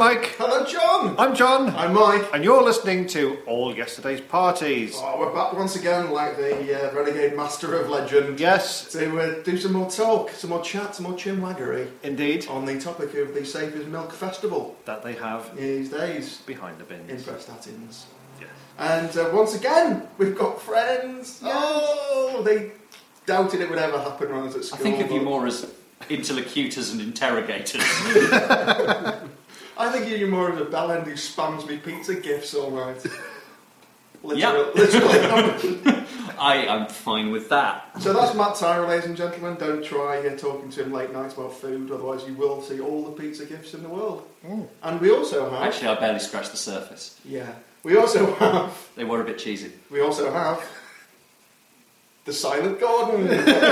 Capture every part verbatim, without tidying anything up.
Mike. Hello, John. I'm John. I'm Mike. And you're listening to All Yesterday's Parties. Oh, we're back once again, like the uh, Renegade Master of Legend. Yes. To uh, do some more talk, some more chat, some more chinwaggery. Indeed. On the topic of the Saviour's Milk Festival. That they have these days. Behind the bins. In Prestatins. Yes. And uh, once again, we've got friends. Yes. Oh, they doubted it would ever happen when I was at school. I think of you more as interlocutors and interrogators. I think of you more as a bellend who spams me pizza gifts all night. Literally. Yep. literally. I am fine with that. So that's Matt Tyra, ladies and gentlemen. Don't try uh, talking to him late night about food, otherwise you will see all the pizza gifts in the world. Mm. And we also have... Actually, I barely scratched the surface. Yeah. We also have... They were a bit cheesy. We also have... The Silent Gordon.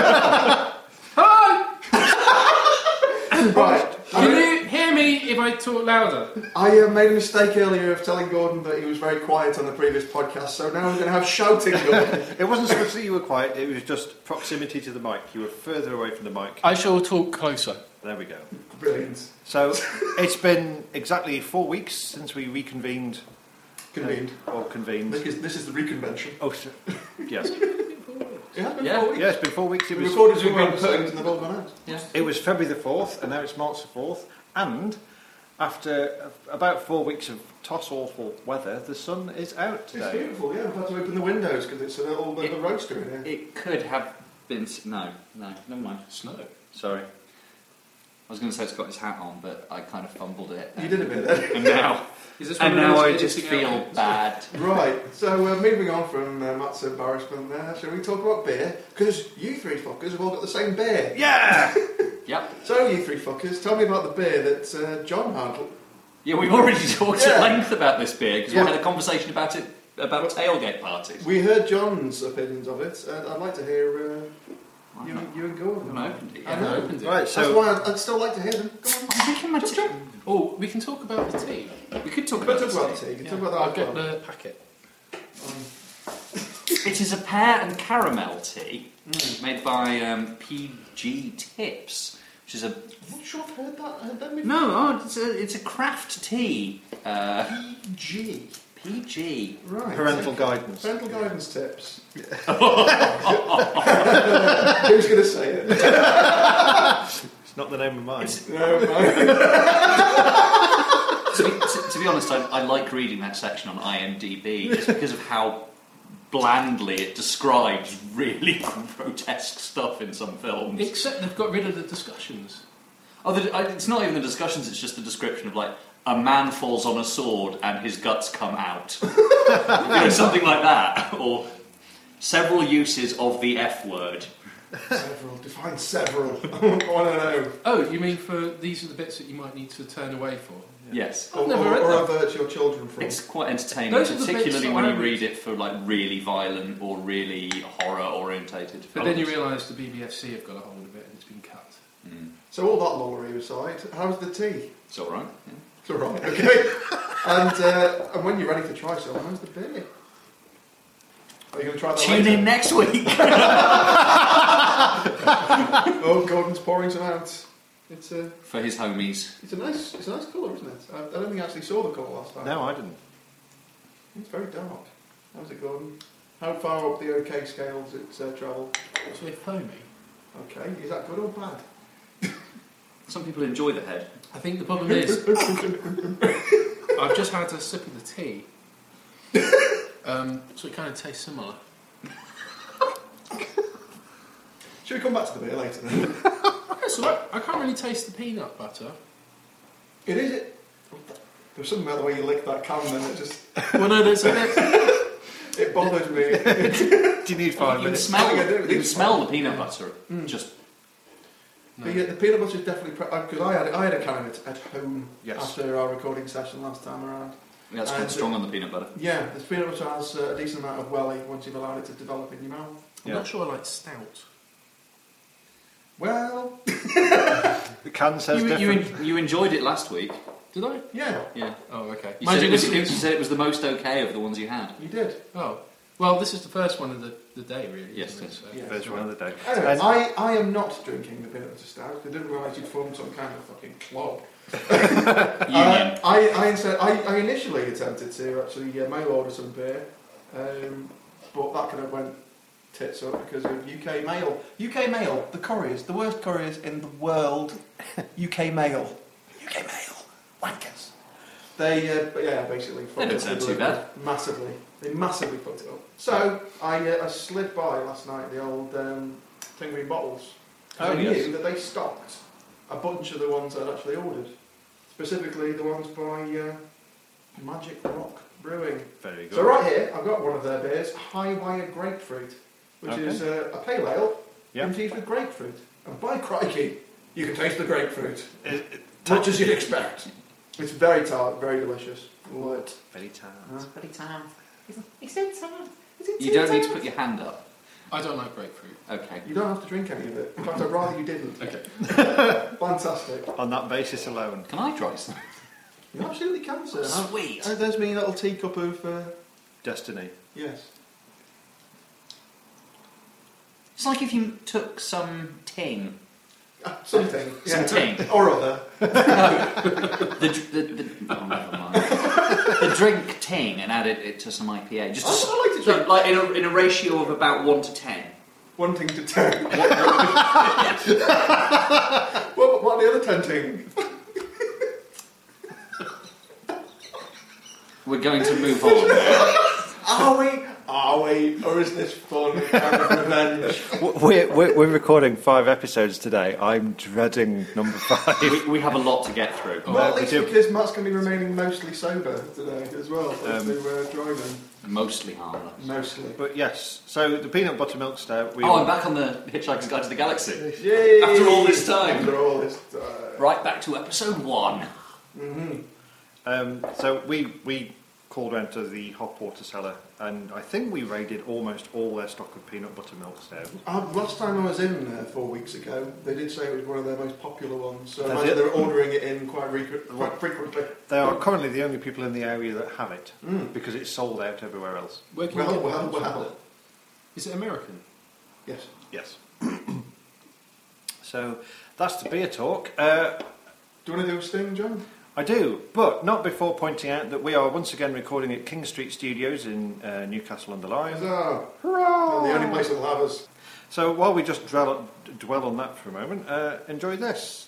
Hi! Right. Can you hear me if I talk louder? I uh, made a mistake earlier of telling Gordon that he was very quiet on the previous podcast, so now I'm going to have shouting Gordon. It wasn't supposed that you were quiet, it was just proximity to the mic. You were further away from the mic. I shall talk closer. There we go. Brilliant. So, it's been exactly four weeks since we reconvened. Convened. Uh, or convened. This is, this is the reconvention. Oh, so, yes. It has been Yeah. four weeks. Yeah, it's been four weeks. It we was, recorded we've two been episodes and they've all gone out. Yeah. It was February the fourth, and now it's March the fourth. And after about four weeks of toss-awful weather, the sun is out today. It's beautiful, yeah. I've had to open the windows because it's a little bit of a roaster in here. It could have been... No, no, never mind. Snow. Sorry. I was going to say it's got his hat on, but I kind of fumbled it. You did a bit there. And now, Is this and one of now those I just editing feel out? bad. Right, so uh, moving on from uh, Matt's embarrassment there, shall we talk about beer? Because you three fuckers have all got the same beer. Yeah! Yep. So, you three fuckers, tell me about the beer that uh, John had. Yeah, we've already talked Yeah. at length about this beer because Yeah. we had a conversation about it about tailgate parties. We heard John's opinions of it, and I'd like to hear uh, you, you and Gordon. I opened it. I Yeah. know. opened it. Right, That's so... why I'd, I'd still like to hear them. Go on. I'm drinking my tea. Oh, we can talk about the tea. We could talk But about talk about this. the tea. You Yeah. talk about that I'll as get well. the packet. It is a pear and caramel tea mm. made by um, P G Tips, which is a... I'm not sure I've heard that. Heard them before. No, oh, it's a, it's a craft tea. Uh, P G. P G. Right. Parental guidance. Parental guidance tips. Who's going to say it? It's not the name of mine. No, mine. to, be, to, to be honest, I, I like reading that section on I M D B just because of how blandly it describes really grotesque stuff in some films. Except they've got rid of the discussions. Oh, the, I, it's not even the discussions, it's just the description of, like, a man falls on a sword and his guts come out. You know, something like that. Or several uses of the F word. Several. Define several. I want to know. Oh, you mean for these are the bits that you might need to turn away for? Yes. Or, never or, read or that. avert your children from. It's quite entertaining, Those are the particularly bits when that you I read read. it for, like, really violent or really horror-orientated films. But then you realise the B B F C have got a hold of it and it's been cut. Mm. So all that lore aside, how's the tea? It's alright. Yeah. It's all right, okay. and uh, and when you're ready to try some, how's the beer? Are you going to try that Tune later? in next week! Oh, Gordon's pouring some out. It's a, For his homies. it's a nice, it's a nice colour, isn't it? I, I don't think I actually saw the colour last time. No, I didn't. It's very dark. How's it, Gordon? How far up the OK scale does it uh, travel? What's with foamy? Okay, is that good or bad? Some people enjoy the head. I think the problem is I've just had a sip of the tea, um, so it kind of tastes similar. Should we come back to the beer later then? That's all right. I can't really taste the peanut butter. It is it. There's something about the way you lick that can then it just... Well, no, there's a bit. It bothers me. Do you need five You can minutes? smell, I think I do. you can smell the peanut butter. Mm. Just No. But yeah, the peanut butter is definitely... Because pre- I, had, I had a can of it at home Yes. after our recording session last time around. yeah, it's quite And strong on the peanut butter. Yeah, the peanut butter has uh, a decent amount of welly once you've allowed it to develop in your mouth. I'm Yeah. not sure I like stout. Well, The can says You, you, different. en- you enjoyed it last week. Did I? yeah, Yeah. Oh, okay. You Mind said, you, it was, this you is- said it was the most okay of the ones you had. you did. Oh, well, this is the first one of the, the day, really. Yes, isn't it? yes. So- Yeah. First one of the day. Anyway, And- I, I am not drinking the peanut butter stout. I didn't realise you'd formed some kind of fucking club. Union. Uh, I, I, instead, I, I initially attempted to actually uh, mail order some beer, um, but that kind of went tits up because of U K Mail. U K Mail, the couriers, the worst couriers in the world. U K Mail. U K Mail. Wankers. They, uh, but yeah, basically fucked They don't up sound the too delivery. bad. Massively. They massively fucked it up. So, I, uh, I slid by last night the old um, Tingry bottles. 'Cause Oh, I yes. knew that they stocked a bunch of the ones I'd actually ordered. Specifically the ones by uh, Magic Rock Brewing. Very good. So right here, I've got one of their beers, High Wire Grapefruit, which Okay. is uh, a pale ale Yeah. infused with grapefruit. And by crikey, you can taste the grapefruit, It, it, much as you'd expect. It's very tart, very delicious. Love it. very tart. Very tart. It's so tart. You don't need to put your hand up. I don't like grapefruit. Okay. You don't have to drink any of it. In fact, I'd rather you didn't. Okay. Fantastic. On that basis alone. Can I try some? You absolutely can, sir. Sweet. Uh, there's me little teacup of, uh, Destiny. yes. It's like if you took some ting, Uh, something. some yeah. ting, Or other. the, dr- the, the oh, never mind. the drink ting, and added it to some I P A. Just I, to s- I like to drink like in a, in a ratio of about one to ten. one thing to ten. What, what are the other ten things? We're going to move on. Are we? Are we? Or is this fun kind of revenge? We're, we're, we're recording five episodes today. I'm dreading number five. we, we have a lot to get through. Well, Well, at we least do- because Matt's going to be remaining mostly sober today as well, as Um, we were driving. Mostly harmless. Mostly. But yes, so the peanut butter milk stout. We Oh, I'm back on the Hitchhiker's Guide to the Galaxy. Yay! After all this time. After all this time. Right back to episode one. Mm-hmm. Um, so we we called round to the Hopwater cellar, and I think we raided almost all their stock of peanut butter milk stout. Uh, last time I was in there four weeks ago, they did say it was one of their most popular ones, so I That's imagine it. they're ordering it in quite, recru- quite frequently. They are currently the only people in the area that have it Mm. because it's sold out everywhere else. Where can you Well, get well, that? well. Is it American? Yes. Yes. So that's the beer talk. Uh, Do you want to do a sting, John? I do, but not before pointing out that we are once again recording at King Street Studios in uh, Newcastle under Lyme. Huzzah! Hurrah! The only place that'll have us. So while we just dwell, dwell on that for a moment, uh, enjoy this.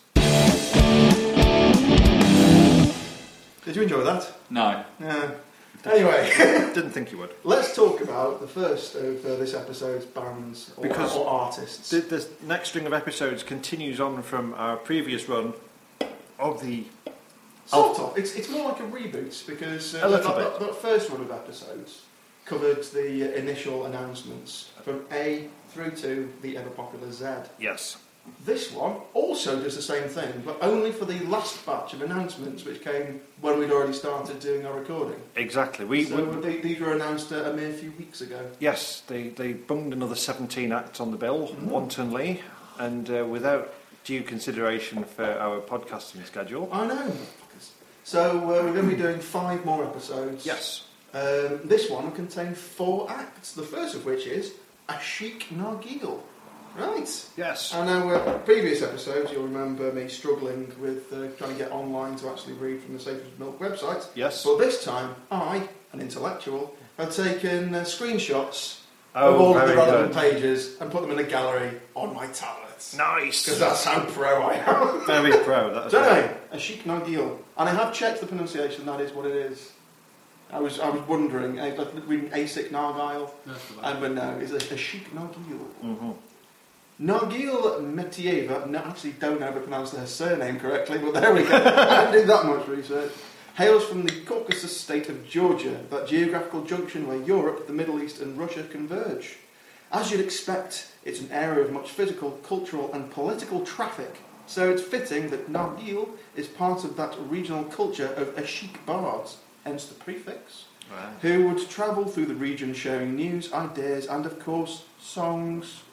Did you enjoy that? No. Yeah. Anyway, Didn't think you would. let's talk about the first of uh, this episode's bands or, Because or artists. The, the next string of episodes continues on from our previous run of the... Sort of. It's, it's more like a reboot because uh, A little that, bit. that, that first run of episodes covered the uh, initial announcements from A through to the ever popular Z. Yes. This one also does the same thing, but only for the last batch of announcements, which came when we'd already started doing our recording. Exactly. We, so we they, these were announced uh, a mere few weeks ago. Yes, they, they bunged another seventeen acts on the bill, Mhm. wantonly, and uh, without due consideration for our podcasting schedule. I know. So uh, we're going to be doing five more episodes. Yes. Um, this one will contain four acts, the first of which is A Chic Nargile. Right. Yes. And now, uh, previous episodes, you'll remember me struggling with uh, trying to get online to actually read from the Sacred Milk website. Yes. But this time, I, an intellectual, have taken uh, screenshots Oh, of all of the very relevant good. pages and put them in a gallery on my tablet. Nice. Because that's how pro I am. Very pro. That was Don't right. I? A Chic Nargile. And I have checked the pronunciation, that is what it is. I was I was wondering, I was reading Asic Nargile, No, it's not. and but no, it's a, a Chic Nargile. Mm-hmm. Nargile Metieva, no, I actually don't know how to pronounce her surname correctly, but there we go. I didn't do that much research. Hails from the Caucasus state of Georgia, that geographical junction where Europe, the Middle East and Russia converge. As you'd expect, it's an area of much physical, cultural and political traffic, so it's fitting that Nargile is part of that regional culture of Ashik bards, hence the prefix, Wow. who would travel through the region sharing news, ideas and, of course, songs.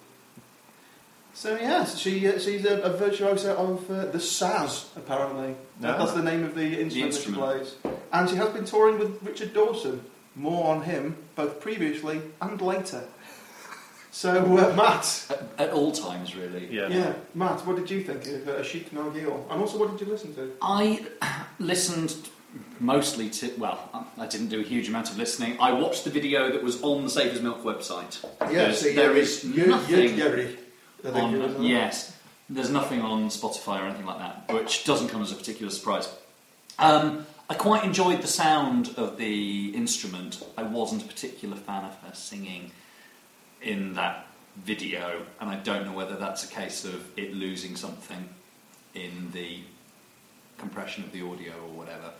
So yes, she uh, she's a, a virtuoso of uh, the saz, apparently. No. That's the name of the instrument, instrument. that she plays. And she has been touring with Richard Dawson. More on him, both previously and later. So, uh, Matt. At, at all times, really. Yeah. Yeah, Matt, what did you think of uh, Ashik Nargil? And also, what did you listen to? I listened mostly to, well, I didn't do a huge amount of listening. I watched the video that was on the Safe as Milk website. Yes, Because there is nothing Yuri. on, yes, there's nothing on Spotify or anything like that, which doesn't come as a particular surprise. Um, I quite enjoyed the sound of the instrument. I wasn't a particular fan of her singing in that video, and I don't know whether that's a case of it losing something in the compression of the audio or whatever.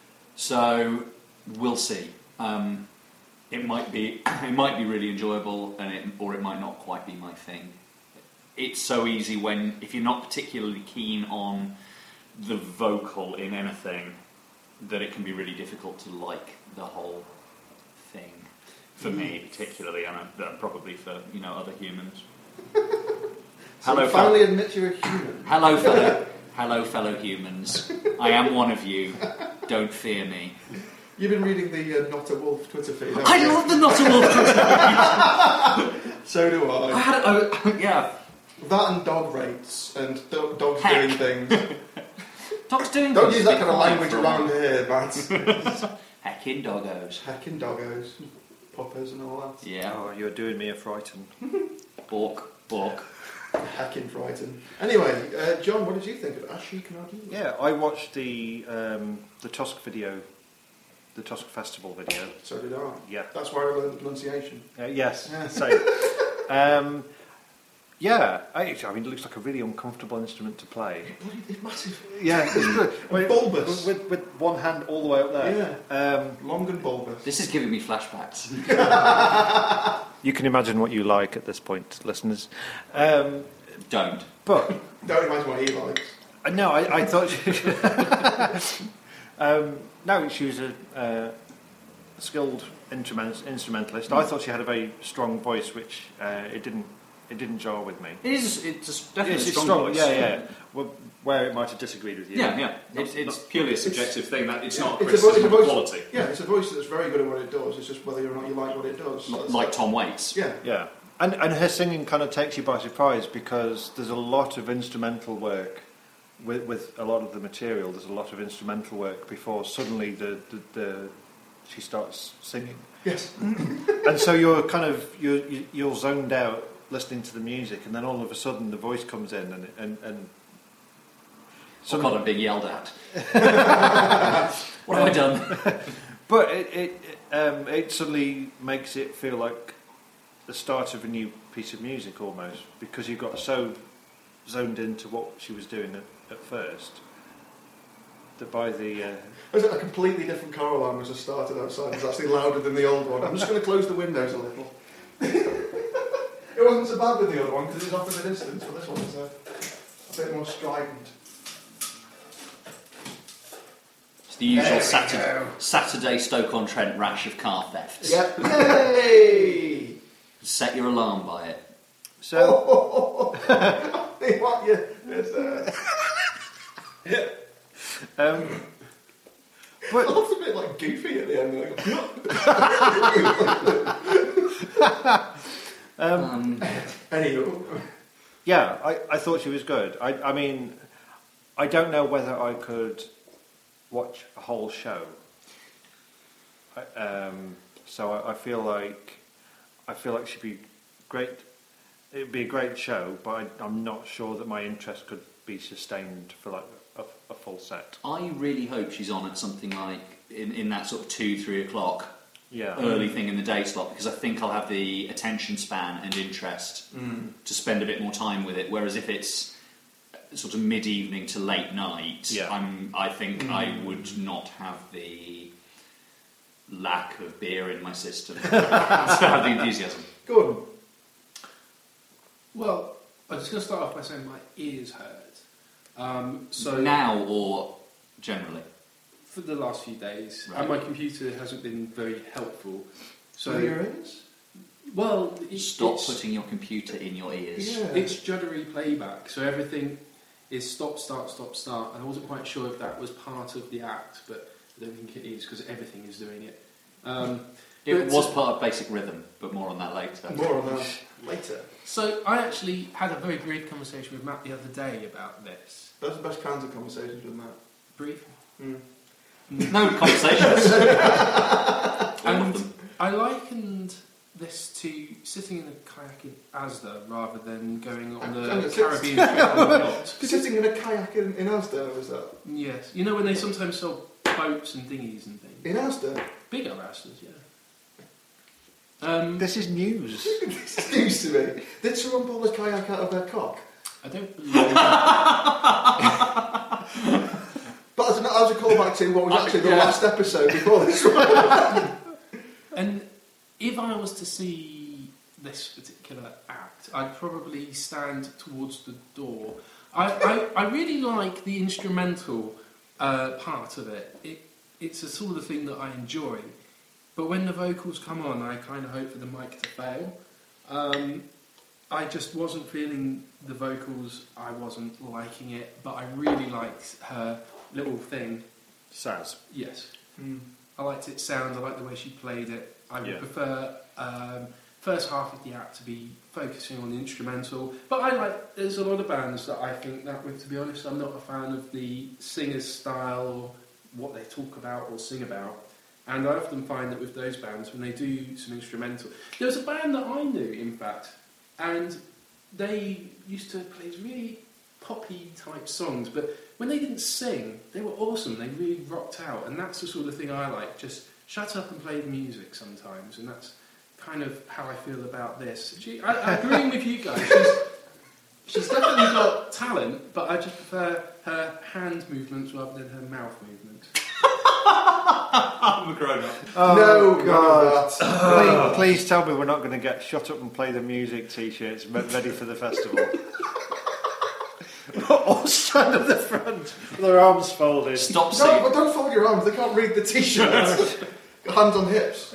So we'll see. Um, it might be it might be really enjoyable, and it, or it might not quite be my thing. It's so easy when if you're not particularly keen on the vocal in anything, that it can be really difficult to like the whole thing. For me, particularly, and uh, probably for you know other humans. So hello, you finally fel- admit you're a human. hello, fellow, hello, fellow humans. I am one of you. Don't fear me. You've been reading the uh, Not a Wolf Twitter feed. haven't I you? love the Not a Wolf Twitter. So do I. I had, I, yeah, That and dog rates and do- dogs Heck. doing things. dogs doing. Don't things use to that be kind of quiet language for a around while. here, Matt. Heckin' doggos. Heckin' doggos, poppers and all that. Yeah. Oh, you're doing me a frighten. Bork, bork. Heckin' frightened. Anyway, uh, John, what did you think of Ashik Nargil? Yeah, I watched the um, the Tusk video, the Tusk Festival video. So did I. Yeah. That's where I learned pronunciation. Uh, yes. Yeah. Same. um, yeah, I, I mean, it looks like a really uncomfortable instrument to play. It's massive. Yeah, it's good. With, bulbous. With, with one hand all the way up there. Um, Long and bulbous. This is giving me flashbacks. you can imagine what you like at this point, listeners. Um, Don't. but Don't imagine what he likes. uh, no, I, I thought she. um, no, she was a uh, skilled instrument, instrumentalist. I thought she had a very strong voice, which uh, it didn't. It didn't jar with me. It is. It's definitely It's, a it's strong, strong, voice. yeah, yeah. Well, where it might have disagreed with you. Yeah, yeah. It's, Not- it's purely a subjective thing. That it's not a It's a vo- it's a criticism of voice- quality. Yeah, it's a voice that's very good at what it does. It's just whether or not you like what it does. L- That's- Like Tom Waits. Yeah. Yeah, and and her singing kind of takes you by surprise because there's a lot of instrumental work with with a lot of the material. There's a lot of instrumental work before suddenly the the, the she starts singing, Yes. and so you're kind of you're you- you're zoned out listening to the music, and then all of a sudden the voice comes in and and and. Oh God, I'm being yelled at. What have I done? But it it it, um, it suddenly makes it feel like the start of a new piece of music almost, because you got so zoned into what she was doing at, at first that by the uh, Was it a completely different car alarm as I started outside? It's actually louder than the old one. I'm just going to close the windows a little. It wasn't so bad with the other one because it's off in the distance, but this one's uh, a bit more strident. It's the usual There we Saturday, go. Saturday Stoke-on-Trent rash of car thefts. Yep. Yay! Set your alarm by it. so They want you. It's, uh, um, I but looked a bit like Goofy at the end. Like, Um, anywho. yeah, I, I thought she was good. I I mean, I don't know whether I could watch a whole show. I, um, so I, I feel like I feel like she'd be great. It'd be a great show, but I, I'm not sure that my interest could be sustained for like a, a full set. I really hope she's on at something like in, in that sort of two, three o'clock Yeah. early thing in the day slot, because I think I'll have the attention span and interest to spend a bit more time with it. Whereas if it's sort of mid-evening to late night, Yeah. I'm, I think I would not have the lack of beer in my system to have the enthusiasm. Gordon. Well, I'm just going to start off by saying my ears hurt. Um, so Now or generally? for the last few days, Right. and my computer hasn't been very helpful. So, So your ears? well, it, Stop it's, putting your computer in your ears. Yeah. it's juddery playback, so everything is stop, start, stop, start, and I wasn't quite sure if that was part of the act, but I don't think it is because everything is doing it. Um, It But- was part of Basic Rhythm, but more on that later. More on that later. So I actually had a very brief conversation with Matt the other day about this. Those are the best kinds of conversations with Matt. Brief. Mm. No conversations. And I likened this to sitting in a kayak in Asda rather than going on Hang the on, Caribbean trip on a yacht. Sitting in a kayak in, in Asda, was that? Yes. You know when they sometimes sell boats and dinghies and things? In Asda? Bigger Asdas, yeah. Um, This is news. This is news to me. Did someone pull the kayak out of their cock? I don't believe that. But as a, as a callback to what was Uh, actually the yeah. last episode before this one. And if I was to see this particular act, I'd probably stand towards the door. I, I, I really like the instrumental uh, part of it. it. It's a sort of thing that I enjoy. But when the vocals come on, I kind of hope for the mic to fail. Um, I just wasn't feeling the vocals. I wasn't liking it. But I really liked her little thing. Saz. Yes. Mm. I liked its sound, I liked the way she played it. I would Yeah. prefer um, first half of the act to be focusing on the instrumental. But I like, there's a lot of bands that I think that with, to be honest, I'm not a fan of the singer's style or what they talk about or sing about. And I often find that with those bands, when they do some instrumental... There was a band that I knew, in fact, and they used to play really poppy type songs, but when they didn't sing, they were awesome. They really rocked out, and that's the sort of thing I like. Just shut up and play the music sometimes, and that's kind of how I feel about this. She, I, I agree with you guys. She's, she's definitely got talent, but I just prefer her hand movements rather than her mouth movements. I'm a grown-up. Oh, No, God. God. Please, please tell me we're not going to get shut up and play the music t-shirts re- ready for the festival. All stand at the front with their arms folded. Stop No, singing. but don't fold your arms, they can't read the t-shirt. Hands on hips.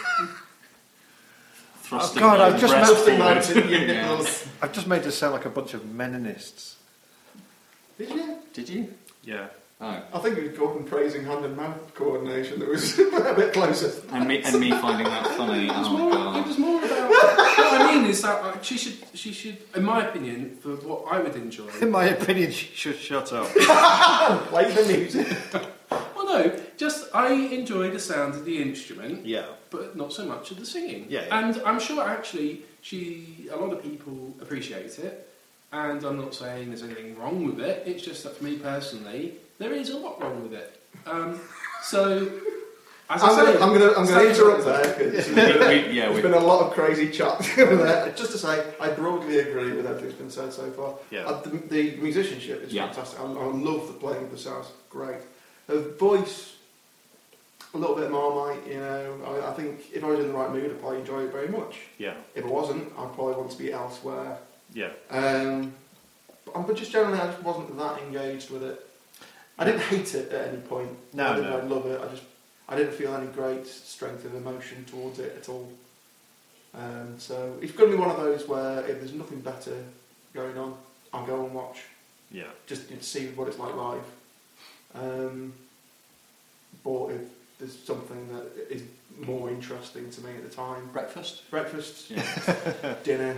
Thrusting Oh, God, my I've just breast Thrusting forward. out in your Yeah. nipples. I've just made us sound like a bunch of meninists. Did you? Did you? Yeah. Oh. I think it was Gordon praising hand and mouth coordination that was a bit closer. And me, and me finding that funny. It was, Oh, more, it God. was more about... what I mean is that uh, she should, she should, in my opinion, for what I would enjoy... In my opinion, she should shut up. Play the music. Well, no, just I enjoy the sound of the instrument, Yeah. but not so much of the singing. Yeah, yeah. And I'm sure actually she, a lot of people appreciate it, and I'm not saying there's anything wrong with it. It's just that for me personally, there is a lot wrong with it. Um, so, as I I'm say, gonna, I'm gonna, I'm gonna stand interrupt corrected. there because We- we- yeah, there's we, been a lot of crazy chat over there. Just to say, I broadly agree with everything that's been said so far. Yeah. Uh, the, the musicianship is Yeah. fantastic. I, I love the playing of the sounds. Great. The voice, a little bit Marmite, you know. I, I think if I was in the right mood, I'd probably enjoy it very much. Yeah. If I wasn't, I'd probably want to be elsewhere. Yeah. Um, but, but just generally, I just wasn't that engaged with it. I didn't hate it at any point. No, I didn't no. I love it. I just I didn't feel any great strength of emotion towards it at all. Um, so it's going to be one of those where if there's nothing better going on, I'll go and watch Yeah. just to see what it's like live. Um, but if there's something that is more interesting to me at the time, breakfast? breakfast, Yeah. dinner.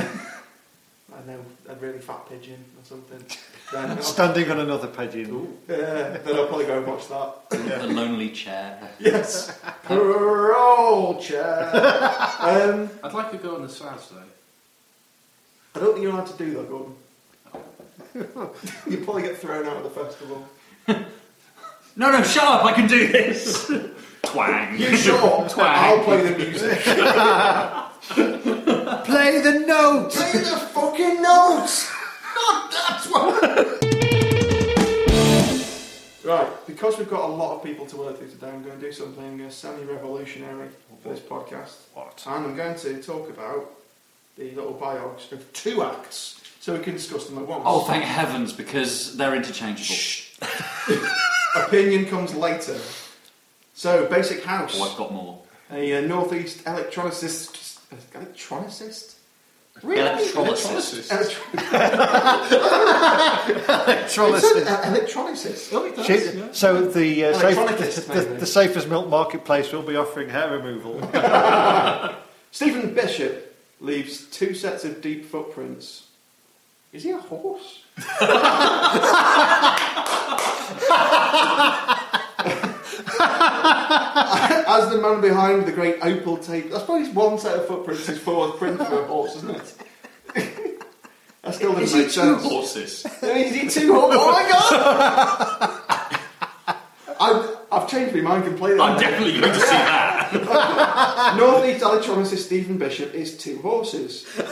I know, a really fat pigeon or something. Then I'll, Standing on another pigeon. Ooh. yeah, then I'll probably go and watch that. The lonely chair. Yes, parole chair. Um, I'd like to go on the Saz though. I don't think you're allowed to do that, Gordon. You'll probably get thrown out of the festival. No, no, shut up! I can do this. Twang. You sure? Twang. I'll play the music. Play the notes! Play the fucking notes! Not that one! Right, because we've got a lot of people to work through today, I'm going to do something uh, semi-revolutionary for this podcast. What? And I'm going to talk about the little biogs of two acts, so we can discuss them at once. Oh, thank heavens, because they're interchangeable. Opinion comes later. So, Basic House. Oh, I've got more. A uh, northeast electronicist, electronicist Really? Electrolysis. Electrolysis. Electrolysis. Oh, it does, She- yeah. So the, uh, safe, Electronicist, the, the, maybe. the safest milk marketplace will be offering hair removal. Stephen Bishop leaves two sets of deep footprints. Is he a horse? As the man behind the great opal tape. I suppose one set of footprints is four print for a horse, isn't it? That still doesn't Is make he two sense. horses? Is he two horses? Oh my god! I've, I've changed my mind completely. I'm definitely going to see that. Northeast electronicist Stephen Bishop is two horses. As,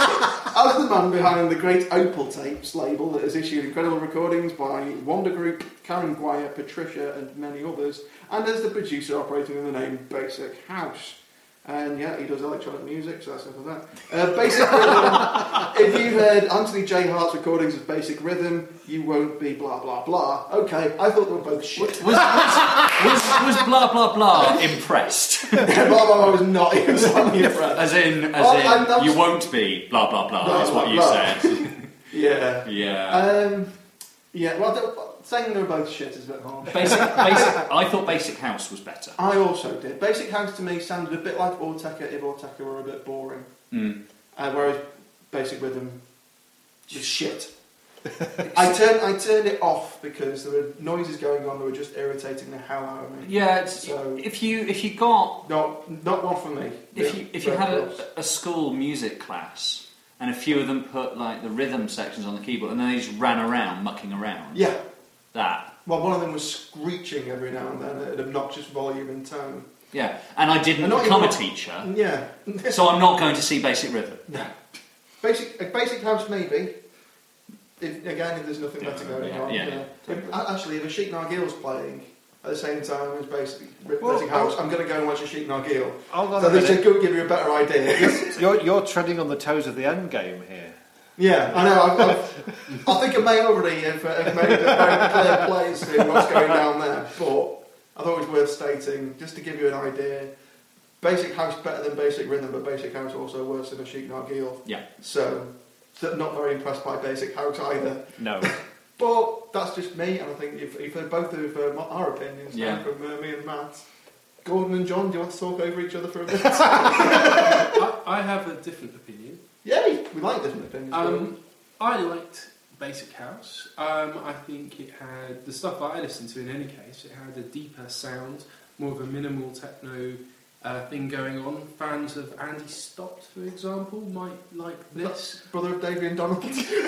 as the man behind the great Opal Tapes label that has issued incredible recordings by Wonder Group, Karen Guire, Patricia and many others, and as the producer operating in the name Basic House. And yeah, he does electronic music, so that's enough of that. Uh, Basic Rhythm, if you've heard Anthony J. Hart's recordings of Basic Rhythm, you won't be blah blah blah. Okay, I thought they were both shit. Was, was, was, was blah blah blah impressed? blah blah blah was not even slightly impressed. As in, as Well, I'm in, not- you won't be blah blah blah. Blah, is what blah, you blah. said. Yeah. Yeah. Um, yeah, well, the- saying they were both shit is a bit harsh. Basic, basic. I thought Basic House was better. I also did. Basic House to me sounded a bit like Autechre if Autechre were a bit boring. Mm. Uh, whereas Basic Rhythm was shit. I turned I turned it off because there were noises going on that were just irritating the hell out of me. Yeah. It's, So- if you if you got Not not one for me. if Yeah, you if you Red had Cross. a, a school music class and a few of them put like the rhythm sections on the keyboard and then they just ran around mucking around. Yeah. That. Well, one of them was screeching every now and then at an obnoxious volume and tone. Yeah. And I didn't And not become a even- teacher, Yeah. so I'm not going to see Basic Rhythm. No. Basic, a basic house maybe. If, again, if there's nothing better going Yeah, on. yeah. Yeah. If, a- actually, if a Sheik Nargil's playing at the same time as basic, Well, basic house, I'm going to go and watch a Sheik Nargil. Hold on So a this minute. could give you a better idea. You're, you're treading on the toes of the end game here. Yeah, I know. I've, I've, I think I may already have, uh, have made a very clear place to what's going down there, but I thought it was worth stating, just to give you an idea. Basic house better than basic rhythm, but basic house also worse than a Sheik Nargil. Yeah. So, so not very impressed by basic house either. No. But that's just me, and I think if, if they're both of uh, my- our opinions now Yeah. from uh, me and Matt. Gordon and John, do you want to talk over each other for a bit? I, I have a different opinion. Yay! We like different opinions. Um, I liked Basic House. Um, I think it had the stuff that I listened to in any case. It had a deeper sound, more of a minimal techno uh, thing going on. Fans of Andy Stott, for example, might like this. Brother of Davy and Donald.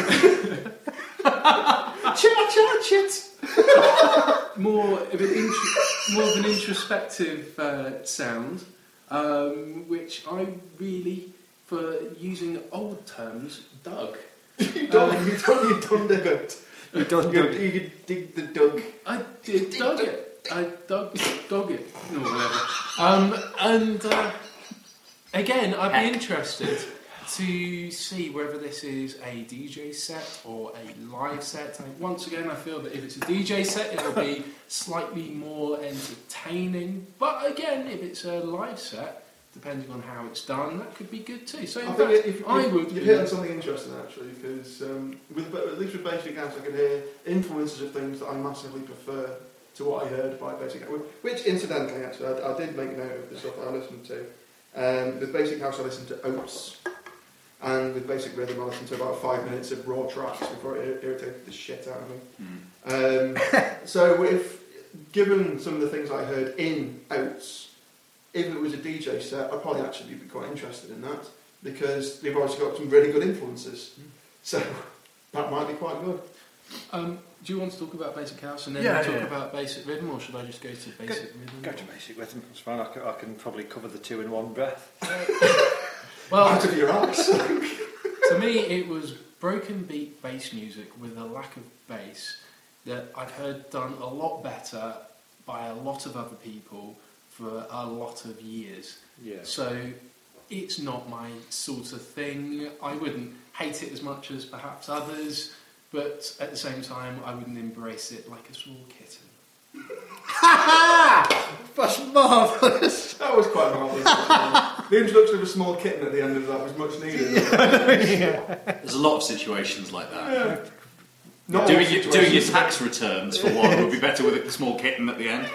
Chit chat chit. More of an intro- more of an introspective uh, sound, um, which I really, for using old terms, dug. You don't, you don't, you don't dig it. You don't You, do you could dig the dug. I did dug it. I dug dug it. No, whatever. Um, and uh, again, I'd be interested to see whether this is a D J set or a live set. And once again, I feel that if it's a D J set, it will be slightly more entertaining. But again, if it's a live set, depending on how it's done, that could be good too. So in I fact, think if, if, I if, would. you've be- hit on something interesting actually, because um, with at least with Basic House, I can hear influences of things that I massively prefer to what I heard by Basic House. Which, incidentally, actually, I, I did make a note of the stuff that I listened to. Um, with Basic House, I listened to Oates, and with Basic Rhythm, I listened to about five minutes of raw tracks before it ir- irritated the shit out of me. Um, so, if given some of the things I heard in Oates, if it was a D J set, I'd probably actually be quite interested in that, because they've obviously got some really good influences. So that might be quite good. Um, do you want to talk about Basic House and then Yeah, we'll talk yeah. about Basic Rhythm, or should I just go to Basic Rhythm? Go to basic rhythm. It's fine. I can, I can probably cover the two in one breath. Well, Out of your ass. to me, it was broken beat bass music with a lack of bass that I'd heard done a lot better by a lot of other people for a lot of years. Yeah. So it's not my sort of thing. I wouldn't hate it as much as perhaps others, but at the same time, I wouldn't embrace it like a small kitten. That's marvellous. That was quite marvellous. The introduction of a small kitten at the end of that was much needed. There's a lot of situations like that. Yeah. Not Doing, all your, situations. doing your tax returns, for one, would be better with a small kitten at the end.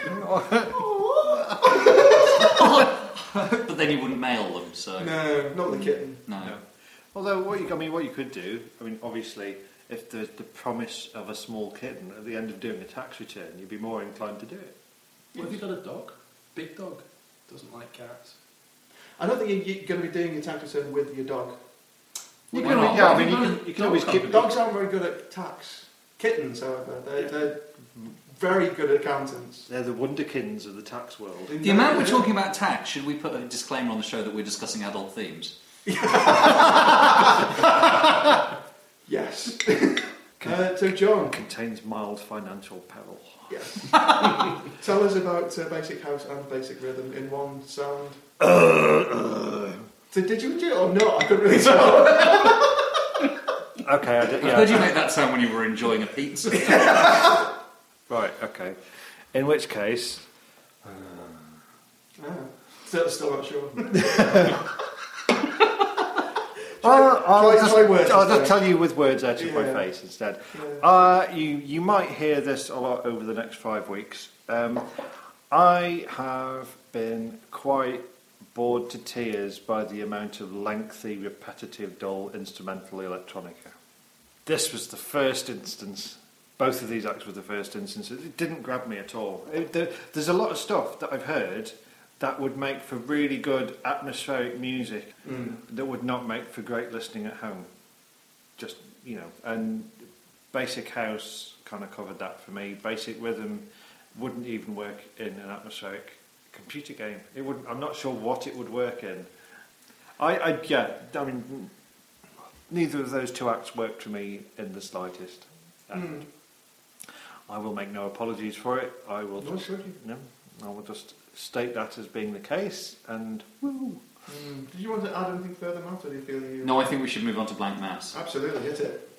But then you wouldn't mail them, so... No, not the kitten. No. No. Although, what you, I mean, what you could do, I mean, obviously, if there's the promise of a small kitten at the end of doing a tax return, you'd be more inclined to do it. What have you got a dog? Big dog. Doesn't like cats. I don't think you're going to be doing your tax return with your dog. You Why can, not? yeah, I What mean, have you you can, got you a can always dog keep... company? Dogs aren't very good at tax. Kittens, however, they're, they're very good accountants. They're the wonderkins of the tax world. The amount we're talking about tax, should we put a disclaimer on the show that we're discussing adult themes? Yes. uh, so, John, Contains mild financial peril. yes. Tell us about uh, Basic House and Basic Rhythm in one sound. So, did you do it or not? I couldn't really tell. Okay, I did, I yeah. heard you make that sound when you were enjoying a pizza. Right, okay. In which case... Ah, still, still not sure. I'll, I'll, try- just, try words I'll instead. just tell you with words out of my Yeah. face instead. Yeah. Uh, you, you might hear this a lot over the next five weeks. Um, I have been quite bored to tears by the amount of lengthy, repetitive, dull instrumental electronica. This was the first instance. Both of these acts were the first instances. It didn't grab me at all. It, there, there's a lot of stuff that I've heard that would make for really good atmospheric music Mm. that would not make for great listening at home. Just, you know, and Basic House kind of covered that for me. Basic Rhythm wouldn't even work in an atmospheric computer game. It would. I'm not sure what it would work in. I, I yeah, I mean, neither of those two acts worked for me in the slightest. And Mm. I will make no apologies for it. I will No, just, should you? no, I will just state that as being the case, and woo. Mm. Did you want to add anything further, Matt, or do you feel you... No, I think we should move on to Blank Mass. Absolutely, hit it.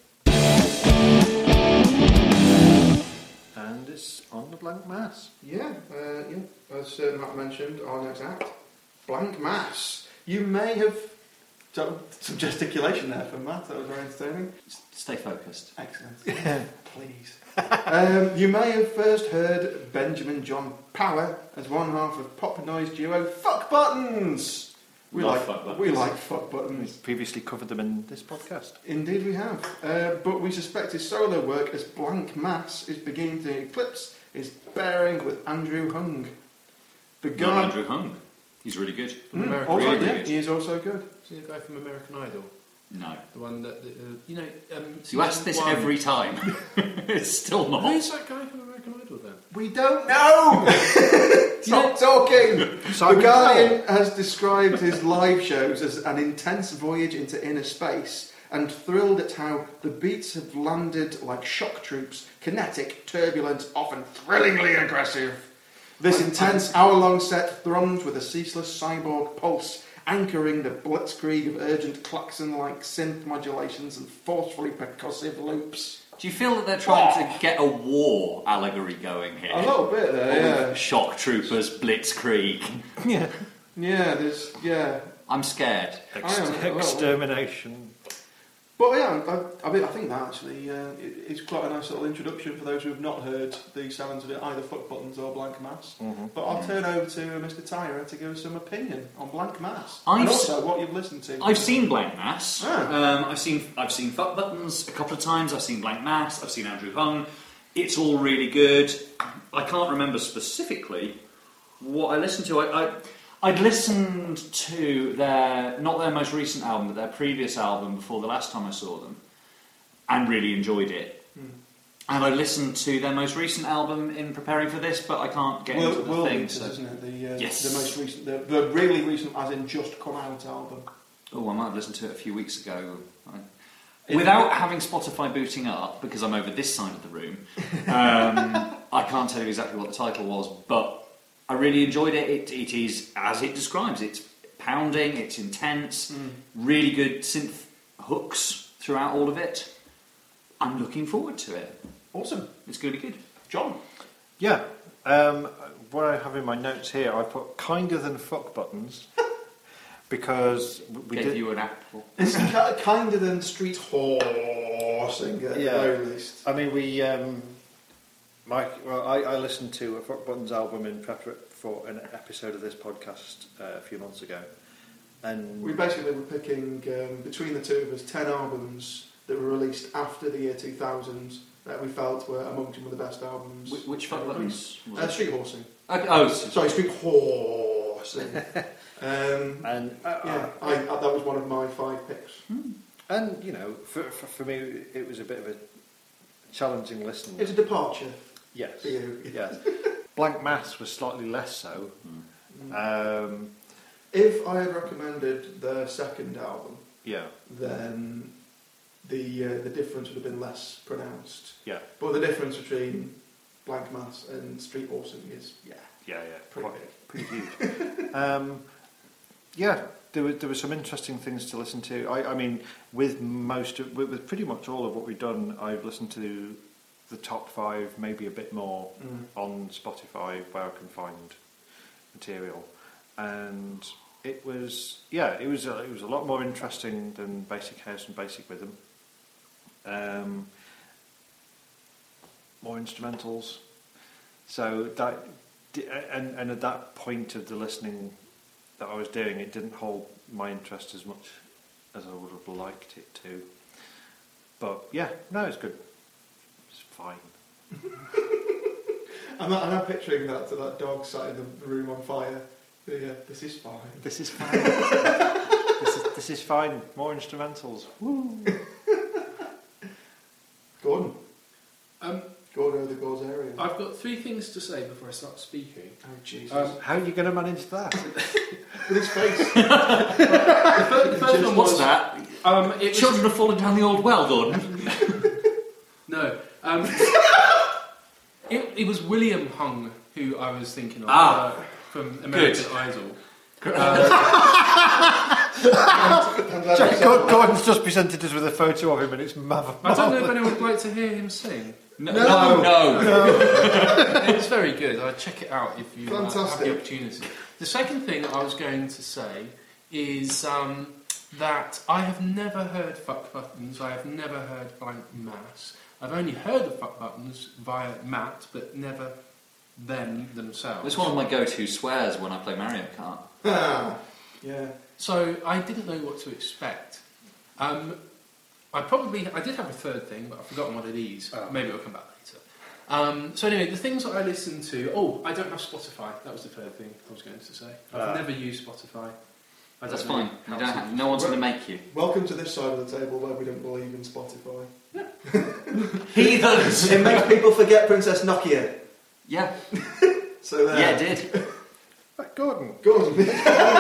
And it's on the Blank Mass. Yeah, uh, yeah. As uh, Matt mentioned, our next act, Blank Mass. You may have... So, some gesticulation there from Matt, that was very entertaining. S- Stay focused. Excellent. Please. um, you may have first heard Benjamin John Power as one half of pop noise duo Fuck Buttons. We Love like Fuck Buttons. We like Fuck We've Buttons. previously covered them in this podcast. Indeed, we have. Uh, but we suspect his solo work as Blank Mass is beginning to eclipse his bearing with Andrew Hung. The Not guy. Andrew Hung. He's really good. Mm, American also, Really yeah, good. he is also good. See the guy from American Idol? No. The one that, that, uh, you know... Um, You ask this season one- every time. It's still not. Who's that guy from American Idol then? We don't know! Stop talking! Simon The Guardian has described his live shows as an intense voyage into inner space and thrilled at how the beats have landed like shock troops, kinetic, turbulent, often thrillingly aggressive. This intense hour-long set thrums with a ceaseless cyborg pulse, anchoring the blitzkrieg of urgent klaxon-like synth modulations and forcefully percussive loops. Do you feel that they're trying to get a war allegory going here? A little bit there, yeah. Shock troopers, blitzkrieg. Yeah. Yeah, there's, yeah. I'm scared. Ex- I am, well. extermination. But yeah, I, I mean, I think that actually uh, it, it's quite a nice little introduction for those who have not heard the sounds of it, either Fuck Buttons or Blank Mass. Mm-hmm. But I'll turn over to Mister Tyra to give us some opinion on Blank Mass I've and s- also what you've listened to. I've seen Blank Mass. Ah. Um, I've seen I've seen Fuck Buttons a couple of times. I've seen Blank Mass. I've seen Andrew Hung. It's all really good. I can't remember specifically what I listened to. I, I I'd listened to their not their most recent album, but their previous album before the last time I saw them, and really enjoyed it. Hmm. And I listened to their most recent album in preparing for this, but I can't get World, into the World thing. Beaters, So. isn't it? The, uh, Yes. the most recent, the, the really recent, as in just come out album. Oh, I might have listened to it a few weeks ago. I, without having Spotify booting up, because I'm over this side of the room, um, I can't tell you exactly what the title was, but I really enjoyed it. It, it is, as it describes, it's pounding, it's intense, Mm. really good synth hooks throughout all of it. I'm looking forward to it. Awesome. It's going to be good. John. Yeah. Um, what I have in my notes here, I put kinder than Fuck Buttons, because we Gave did. you an apple. It's ki- kinder than Street Horsing at Yeah. the very least. I mean, we. Um, Mike, well, I, I listened to a Fuck Buttons album in preparation for an episode of this podcast uh, a few months ago, and We basically were picking, um, between the two of us, ten albums that were released after the year two thousand that we felt were among some of the best albums. Which, which fuck buttons? was Uh, it? Street Horsing. Okay, oh, s- Sorry, Street Horsing. um, and uh, yeah, I, I, that was one of my five picks. and you know, for, for for me, it was a bit of a challenging listen. It's a departure Yes, for you. yes. Blank Mass was slightly less so. Um, If I had recommended their second album, yeah, then the uh, the difference would have been less pronounced. yeah, But the difference between Blank Mass and Street Horsing is, yeah, yeah, yeah. pretty quite- big. pretty huge. um, yeah, there were there were some interesting things to listen to. I, I mean, with most of, with, with pretty much all of what we've done, I've listened to the top five, maybe a bit more Mm. on Spotify where I can find material, and it was yeah, it was a, it was a lot more interesting than Basic House and Basic Rhythm. Um, more instrumentals, so that and and at that point of the listening that I was doing, it didn't hold my interest as much as I would have liked it to. But yeah, no, it's good. It's fine. I'm not, I'm not picturing that to that dog sat in the room on fire. Yeah, this is fine. This is fine. this is this is fine. More instrumentals. Woo. Gordon. Um, Gordo the Gozerian. I've got three things to say before I start speaking. Oh, Jesus. Um, How are you going to manage that? With his face. the fir- the first one what's was that? Um, it was, Children are falling down the old well, Gordon. no. Um, it, it was William Hung who I was thinking of Ah. uh, from American Good. Idol. Jack Gord- Gordon's just presented us with a photo of him, and it's mother. I don't know if anyone would like to hear him sing. No, No. no, no. It was very good. I'd check it out if you uh, have Fantastic. the opportunity. The second thing I was going to say is um, that I have never heard Fuck Buttons. I have never heard Blank Mass. I've only heard of Fuck Buttons via Matt, but never them themselves. It's one of my go-to swears when I play Mario Kart. Ah, yeah. So I didn't know what to expect. Um, I probably I did have a third thing, but I've forgotten what it is. Oh. Maybe it'll come back later. Um, so anyway, the things that I listen to. Oh, I don't have Spotify. That was the third thing I was going to say. I've Ah. never used Spotify. I That's don't know fine. how You to don't have, use no one's Well- going to make you. Welcome to this side of the table where we don't believe in Spotify. Heathens! It makes people forget Princess Nokia. Yeah, So there. yeah, it did. But Gordon. Gordon.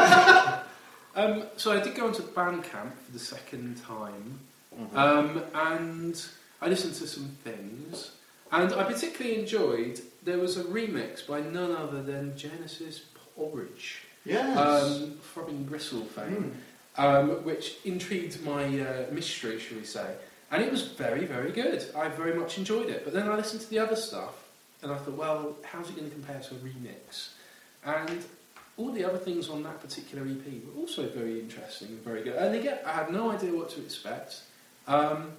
Um, so I did go onto Bandcamp for the second time, Mm-hmm. um, and I listened to some things, and I particularly enjoyed. There was a remix by none other than Genesis Porridge, Yes. um, from Gristle fame, um, which intrigued my uh, mystery, shall we say? And it was very, very good. I very much enjoyed it. But then I listened to the other stuff, and I thought, well, how's it going to compare to a remix? And all the other things on that particular E P were also very interesting and very good. And again, I had no idea what to expect. Um,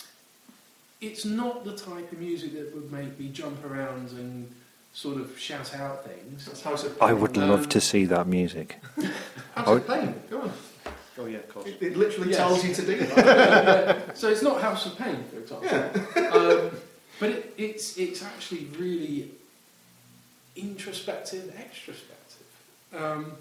it's not the type of music that would make me jump around and sort of shout out things. That's House of I would Um, love to see that music. House Oh. of Pain. Go on. Oh yeah, of course. It, it literally Yes. tells you to do that. So it's not House of Pain, for example. Yeah. um, but it, it's it's actually really introspective, extrospective. Um,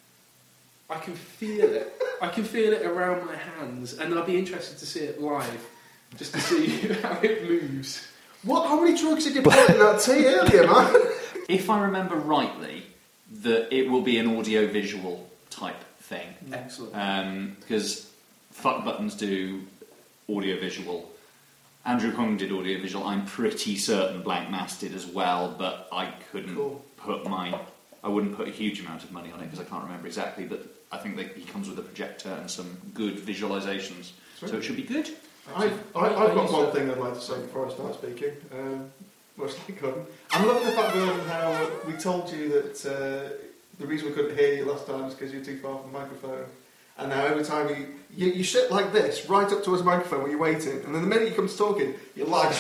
I can feel it. I can feel it around my hands, and I'll be interested to see it live, just to see how it moves. What? How many drugs did you put in that tea earlier, man? If I remember rightly, that it will be an audio-visual type thing. Excellent. Because Fuck Buttons do audio-visual. Andrew Kong did audio-visual. I'm pretty certain Blank Mass did as well, but I couldn't Cool. put my... I wouldn't put a huge amount of money on it because I can't remember exactly, but I think that he comes with a projector and some good visualizations. So it should be good. I've, I, I've got one thing I'd like to say before I start speaking. Um, much like Gordon. I'm loving the fact, Gordon, how we told you that uh, the reason we couldn't hear you last time is because you're too far from the microphone. And now every time you, you, you sit like this, right up towards the microphone when you're waiting, and then the minute you come to talking, you're like...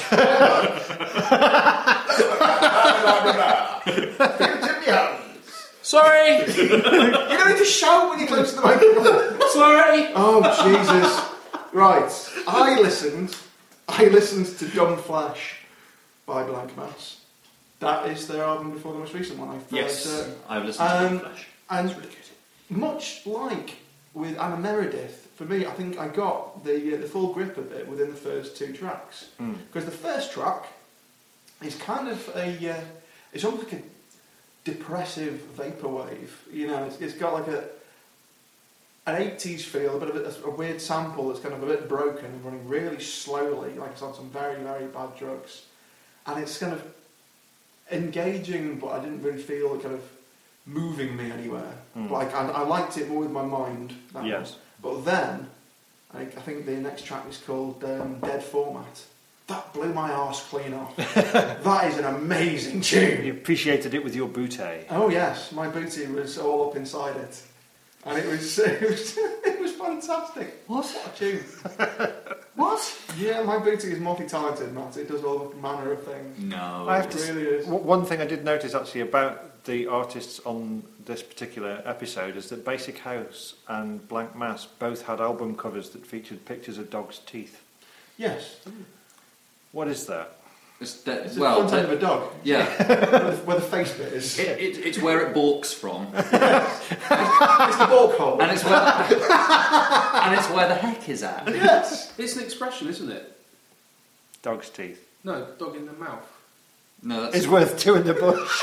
Sorry! You don't need to shout when you're close to the microphone. Sorry! Oh, Jesus. Right, I listened, I listened to Dumb Flash by Blank Mass. That is their album before the most recent one, I'm fairly Yes, certain. I've listened Um, to the Flash. And It's really good. much like with Anna Meredith, for me, I think I got the uh, the full grip of it within the first two tracks. Mm. Because the first track is kind of a, uh, it's almost like a depressive vaporwave. You know, it's, it's got like a an eighties feel, a bit of a, a weird sample that's kind of a bit broken and running really slowly, like it's on some very, very bad drugs. And it's kind of engaging, but I didn't really feel it kind of moving me anywhere. Mm. Like I, I liked it more with my mind. That Yes. was. But then, I, I think the next track is called um, Dead Format. That blew my arse clean off. That is an amazing tune. You appreciated it with your bootay. Oh yes, my booty was all up inside it, and it was it was, it was fantastic. What? What a tune! What? Yeah, my booty is multi-talented, Matt. It does all manner of things. No. I have It to s- really is. w- One thing I did notice actually about the artists on this particular episode is that Basic House and Blank Mass both had album covers that featured pictures of dogs' teeth. Yes, What is that? It's that, it's well, the front end of a dog, yeah. where, the, where the face bit is. It, it, it's where it balks from, It's the bulk hole. and it's where and it's where the heck is at. Yes. It's an expression, isn't it? Dogs' teeth. No, dog in the mouth. No, that's It's worth two in the bush.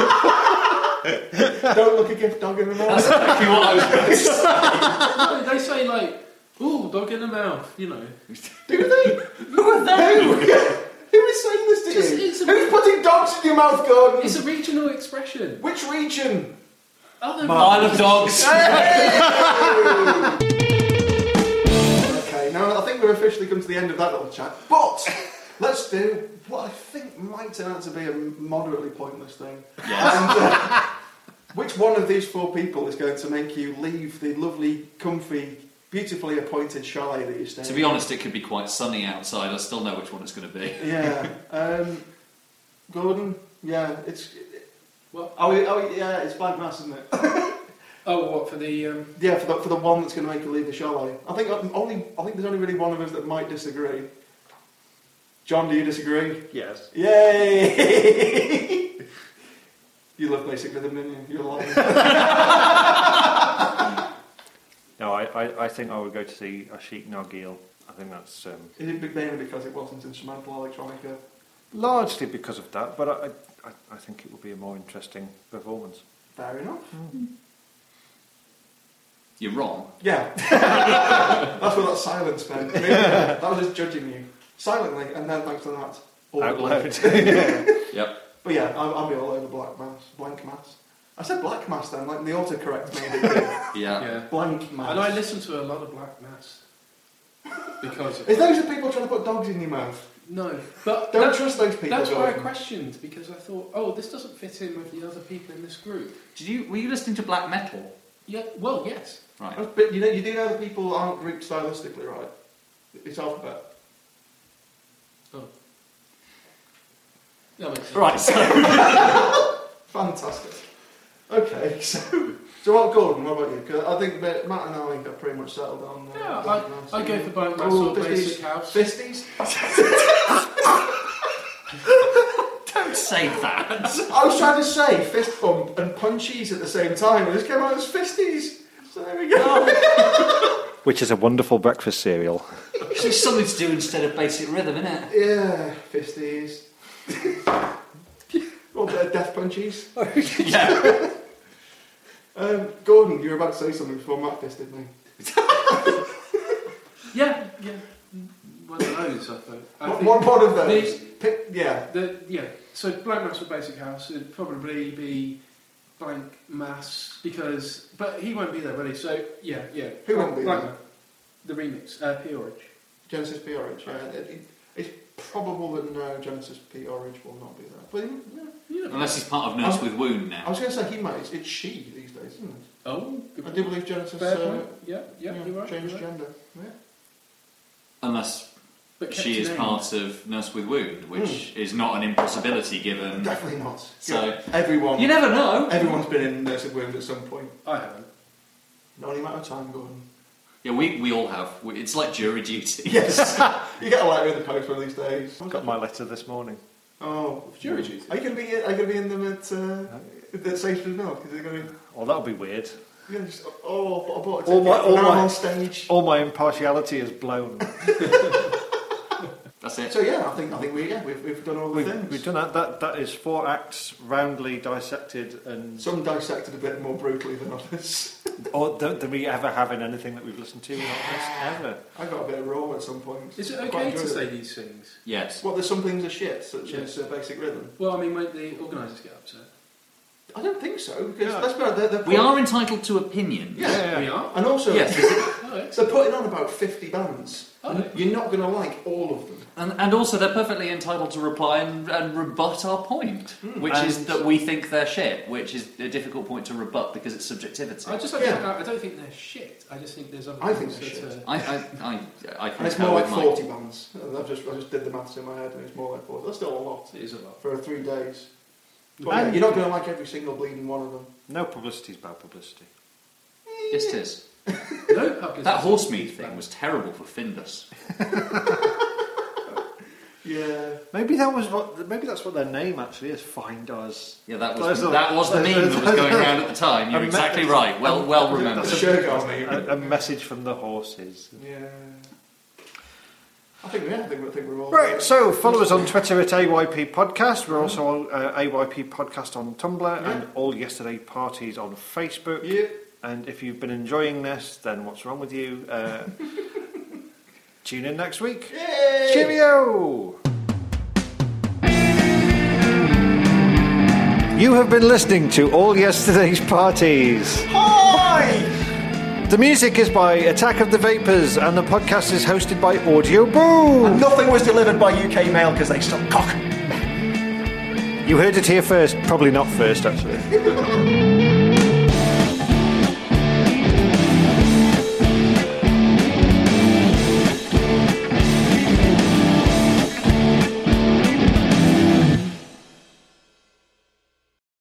Don't look a gift dog in the that's mouth. exactly what I was going to say. No, they say like, ooh, dog in the mouth, you know. Do they? Who are they? Who is saying this to Just- you? it's a- Who's putting dogs in your mouth, Gordon? It's a regional expression. Which region? Oh, no, Isle of Dogs. Okay, now I think we've officially come to the end of that little chat. But let's do what I think might turn out to be a moderately pointless thing. Yes. And, uh, which one of these four people is going to make you leave the lovely, comfy, beautifully appointed chalet that you're staying To be honest, it could be quite sunny outside. I still know which one it's going to be. in? Yeah. Um, Gordon? Yeah, it's... What? Oh, oh, yeah, it's Blank Mass, isn't it? Oh, what, for the... Um, Yeah, for the, for the one that's going to make you leave the chalet. I think I'm only. I think there's only really one of us that might disagree. John, do you disagree? Yes. Yay! You love Basic Rhythm, didn't you? You're lying. No, I, I, I think I would go to see Ashik Nargil. I think that's um, Is it mainly because it wasn't instrumental electronica? largely because of that, but I, I, I think it would be a more interesting performance. Fair enough. You're wrong. Yeah. That's what that silence meant. Really, that was just judging you. Silently, and then thanks to that, all Out the- loud. Yep. But yeah, I'll, I'll be all over Black Mass. Blank Mass. I said Black Mass then, like the autocorrect made it. Yeah. yeah. Blank Mass. And I listen to a lot of Black Mass. Because... Is those the people trying to put dogs in your mouth? No, but... Don't that- trust those people. That's why I Gordon. questioned, because I thought, oh, this doesn't fit in with the other people in this group. Did you? Were you listening to black metal? Yeah, well, yes. Right. But you know, you do know that people aren't grouped stylistically, right? It's alphabet. Oh. That makes sense. Right. So. Fantastic. Okay, so so what, Gordon? What about you? 'Cause I think that Matt and I are pretty much settled on. Uh, Yeah, Black I, Mass. I go for Black Mass Oh, or fisties. Basic House. Fisties? Don't say that. I was trying to say fist bump and punchies at the same time, and it just came out as fisties. So there we go. Which is a wonderful breakfast cereal. It's something to do instead of basic rhythm, isn't it? Yeah, fisties. Or uh, death punchies. Yeah. Um, Gordon, you were about to say something before Matt fisted me. Yeah, yeah. One of those, I thought. I One, think one, one of those. the- Pick, yeah. The, yeah, so Black Mass or Basic House, it'd probably be Blank Mass, because, but he won't be there, will he? So, yeah, yeah. Who won't be Black there? Mass. The remix, uh, Peorage. Genesis P. Orange. Yeah. It, it, it's probable that no, Genesis P. Orridge will not be there. But yeah. Yeah. Unless he's part of Nurse Um, with Wound I now. was going to say he might. It's, it's she these days, isn't it? Oh, good I do believe Genesis Fair uh, point. Yeah, yeah, yeah, you're right. changed you're right. gender. Yeah. Unless But kept she her is name. part of Nurse with Wound, which Hmm. is not an impossibility given. Definitely not. So- Yeah, everyone. You never know. Everyone's been in Nurse with Wound at some point. I haven't. Not any amount of time, Gordon. Yeah, we, we all have. We, it's like jury duty. Yes. You get a letter in the post one of these days. Got my letter this morning. Oh, Jury duty. Are you going to be? Are you going to be in them at uh, at Sainsbury's Milk? Is it going to be? Well, that'll be weird. You're going to just oh, I bought a All ticket. my- all now I'm my- on stage. All my impartiality is blown. That's it. So yeah, I think I think we yeah we've, we've done all the We've, things. we've done that. That that is four acts roundly dissected, and Some dissected a bit more brutally than others. or don't, don't we ever have in anything that we've listened to? Not this, ever. I got a bit of raw at some point. Is it Quite okay to enjoyed say it. these things? Yes. Well, there's some things are shit, such Yeah. as uh, Basic Rhythm. Well, I mean, when the organisers get upset. I don't think so because Yeah. let's be honest, they're, they're We put- are entitled to opinions. Yeah. We are? and also Yes. Oh, excellent. they're putting on about fifty bands. Oh, and you're not going to like all of them. And, and also, they're perfectly entitled to reply and, and rebut our point, which is And- that we think they're shit, which is a difficult point to rebut because it's subjectivity. I just I, Yeah. don't, I don't think they're shit. I just think there's other I think things they're that, shit. uh, I, I, I, I can And it's tell more like with my- forty bands. And I've just I just did the maths in my head, and it's more like forty. That's still a lot It is a lot. for three days. But And- yeah, you're not going to like every single bleeding one of them. No publicity is bad publicity. Yes, it is. No publicity. That horse meat thing was terrible for Findus. Yeah. Maybe that was what. Maybe that's what their name actually is. Find us. Yeah, that There's was a- that was the there's- meme that was going around at the time. You're a me- exactly right. Well, well remembered. That's a Shergar meme. A, a message from the horses. Yeah. I think, yeah, I think, I think we're all... Right, so follow us on Twitter at A Y P Podcast. We're also on uh, A Y P Podcast on Tumblr and All Yesterday Parties on Facebook. Yeah. And if you've been enjoying this, then what's wrong with you? Uh, tune in next week. Yay! Cheerio! You have been listening to All Yesterday's Parties. Hi! The music is by Attack of the Vapors, and the podcast is hosted by Audio Boom. And nothing was delivered by U K Mail because they suck cock. You heard it here first. Probably not first, actually.